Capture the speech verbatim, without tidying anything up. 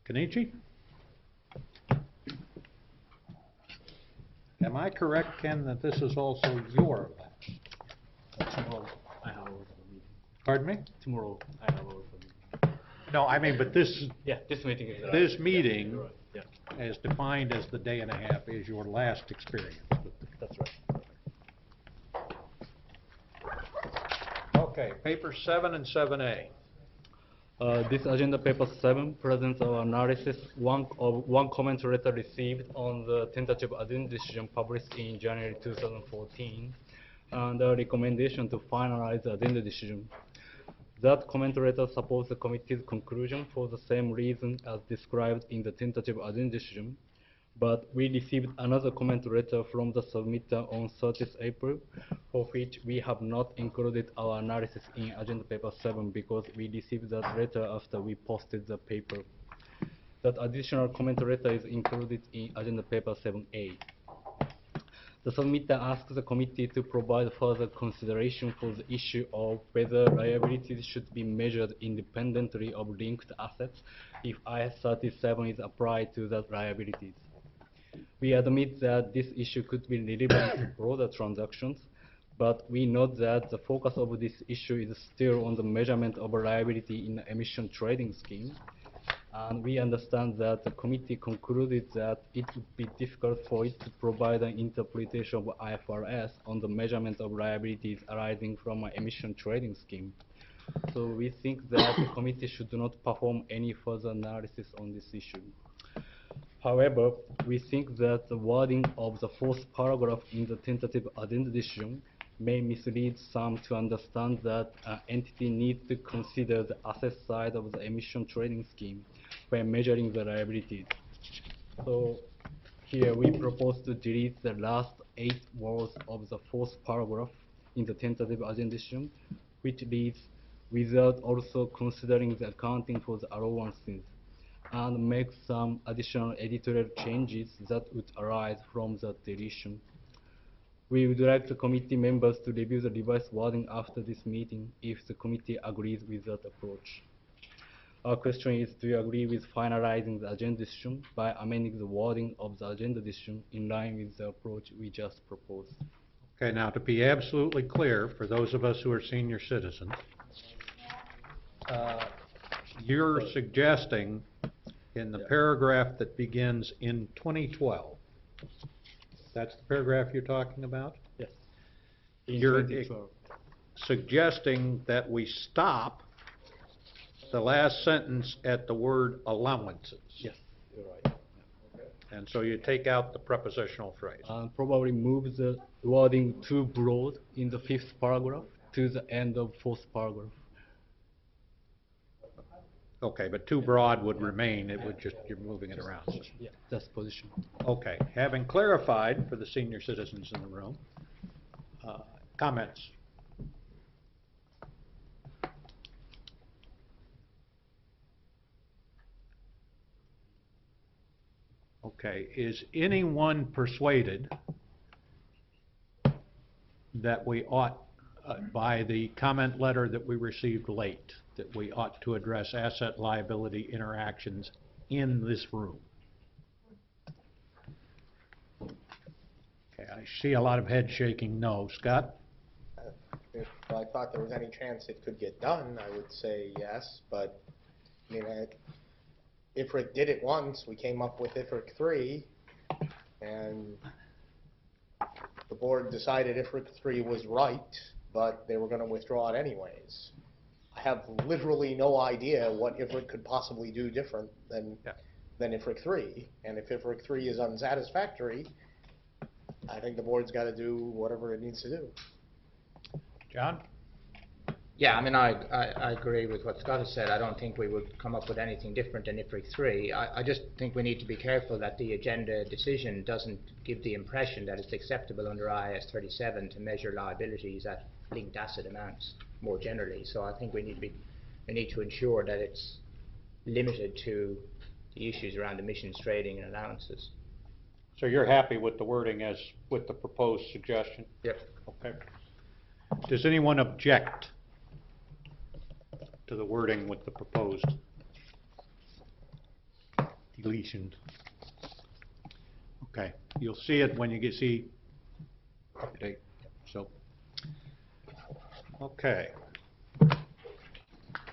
Kenichi? Am I correct, Ken, that this is also your last? Tomorrow I have also a meeting. Pardon me? Tomorrow I have also a meeting. No, I mean, but this, Yeah, this meeting is. this right. meeting, Yeah, you're right. Yeah, as defined as the day and a half, is your last experience. that's right. Okay, paper seven and seven A. Uh, this agenda paper seven presents our analysis one of one comment letter received on the tentative agenda decision published in January two thousand fourteen, and a recommendation to finalize the agenda decision. That comment letter supports the committee's conclusion for the same reason as described in the tentative agenda decision. But we received another comment letter from the submitter on thirtieth April, for which we have not included our analysis in agenda paper seven because we received that letter after we posted the paper. That additional comment letter is included in agenda paper seven A. The submitter asks the committee to provide further consideration for the issue of whether liabilities should be measured independently of linked assets if I S thirty-seven is applied to that liabilities. We admit that this issue could be relevant to broader transactions, but we note that the focus of this issue is still on the measurement of liability in the emission trading scheme. And we understand that the committee concluded that it would be difficult for it to provide an interpretation of I F R S on the measurement of liabilities arising from an emission trading scheme. So we think that the committee should not perform any further analysis on this issue. However, we think that the wording of the fourth paragraph in the tentative agenda decision may mislead some to understand that an entity needs to consider the asset side of the emission trading scheme when measuring the liabilities. So here we propose to delete the last eight words of the fourth paragraph in the tentative agenda decision, which reads, without also considering the accounting for the allowances, and make some additional editorial changes that would arise from the deletion. We would like the committee members to review the revised wording after this meeting if the committee agrees with that approach. Our question is, do you agree with finalizing the agenda decision by amending the wording of the agenda decision in line with the approach we just proposed? Okay, now to be absolutely clear, for those of us who are senior citizens, uh, you're suggesting in the Yeah. paragraph that begins in twenty twelve, that's the paragraph you're talking about? Yes. In You're twenty twelve. suggesting that we stop the last sentence at the word allowances. Yes, you're right. And so you take out the prepositional phrase. And probably move the wording too broad in the fifth paragraph to the end of fourth paragraph. Okay, but too broad would remain, it would just, you're moving it around. Yeah, that's position. Okay, having clarified for the senior citizens in the room, uh, comments? Okay, is anyone persuaded that we ought, uh, by the comment letter that we received late, that we ought to address asset liability interactions in this room? Okay, I see a lot of head shaking no. Scott? Uh, If I thought there was any chance it could get done, I would say yes, but, I mean, I- I F R I C did it once, we came up with I F R I C three, and the board decided I F R I C three was right, but they were gonna withdraw it anyways. I have literally no idea what I F R I C could possibly do different than, Yeah. than I F R I C three, and if I F R I C three is unsatisfactory, I think the board's gotta do whatever it needs to do. John? Yeah, I mean, I, I, I agree with what Scott has said. I don't think we would come up with anything different than I F R I C three. I, I just think we need to be careful that the agenda decision doesn't give the impression that it's acceptable under I A S thirty-seven to measure liabilities at linked asset amounts more generally. So I think we need to be, we need to ensure that it's limited to the issues around emissions trading and allowances. So you're happy with the wording as, with the proposed suggestion? Yep. Okay. Does anyone object to the wording with the proposed deletion. Okay, you'll see it when you get see update, so. Okay.